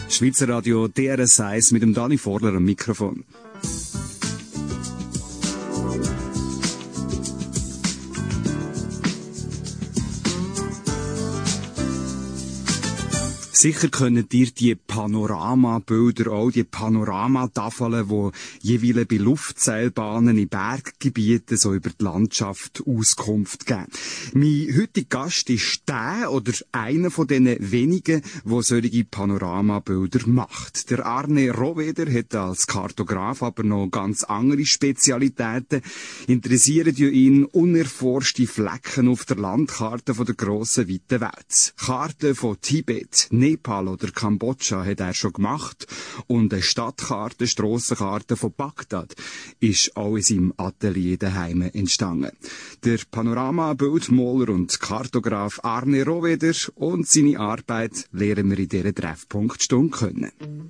Schweizer Radio DRS1 mit dem Dani Vorler am Mikrofon. Sicher könnt ihr die Panoramabilder, auch die Panoramatafeln, die jeweils bei Luftseilbahnen in Berggebieten so über die Landschaft Auskunft geben. Mein heutiger Gast ist der oder einer von diesen wenigen, der solche Panoramabilder macht. Der Arne Rohweder hat als Kartograf aber noch ganz andere Spezialitäten. Interessieren ja ihn unerforschte Flecken auf der Landkarte von der grossen, weiten Welt. Karten von Tibet, Nepal oder Kambodscha hat er schon gemacht und eine Stadtkarte, Strassenkarte von Bagdad ist auch in seinem Atelier daheim entstanden. Der Panoramabildmaler und Kartograf Arne Rohweder und seine Arbeit lernen wir in dieser Treffpunktstunde kennen.